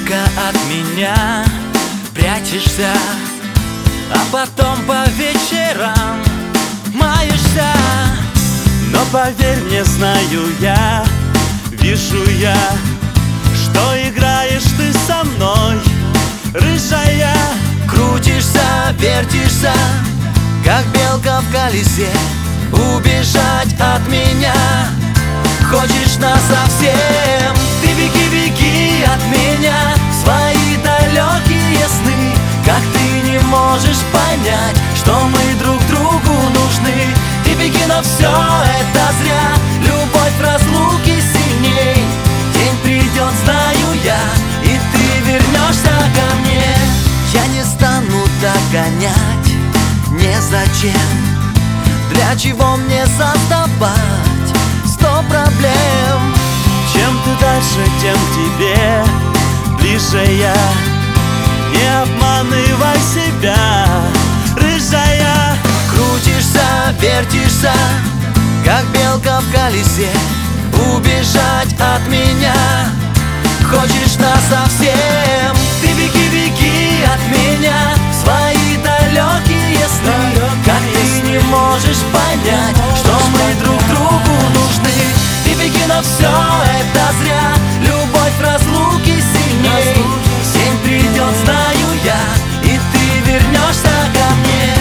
Тихонько от меня прячешься, а потом по вечерам маешься. Но поверь мне, знаю я, вижу я, что играешь ты со мной, рыжая. Крутишься, вертишься, как белка в колесе. Убежать от меня хочешь насовсем. Ты беги, беги от меня в свои далекие сны. Как ты не можешь понять, что мы друг другу нужны. Ты беги, но все это зря. Любовь в разлуке сильней. День придет, знаю я, и ты вернешься ко мне. Я не стану догонять, незачем. Для чего мне создавать 100 проблем? Чем ты дальше, тем к тебе ближе я. Не обманывай себя, рыжая. Крутишься, вертишься, как белка в колесе. Убежать от меня хочешь насовсем. Ты беги, беги от меня в свои далекие сны. Как ты не можешь понять, что мы друг другу нужны. Ты беги, но все это зря. Любовь в разлуке сильней. День придет, знаю я, и ты вернешься ко мне.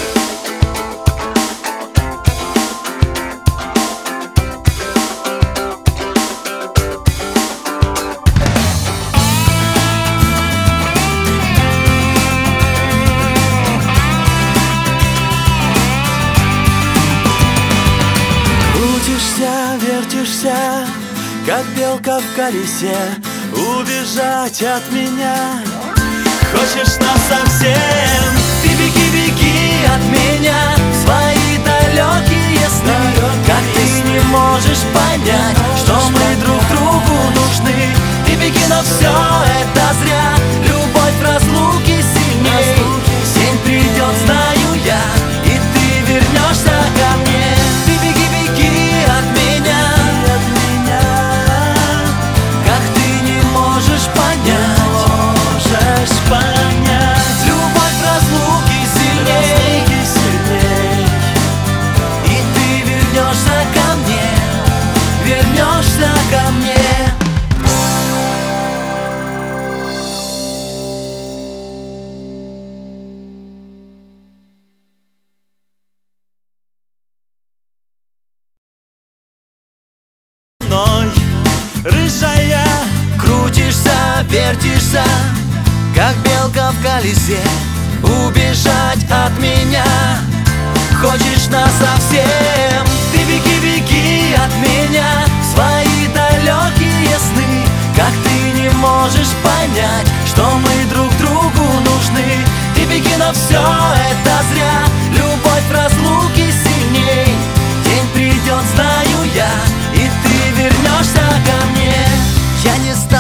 Вертишься, как белка в колесе. Убежать от меня хочешь насовсем. Ты беги, беги от меня в свои далекие сны. Как ты не можешь понять, что мы друг другу нужны. Ты беги, но все это зря. Любовь в разлуке сильней. День придет, знаю я, и ты вернешься ко мне. Ты беги, беги от меня. Любовь в разлуке сильней. И ты вернешься ко мне, вернешься ко мне. Рыжая, крутишься, вертишься, как белка в колесе. Убежать от меня хочешь насовсем.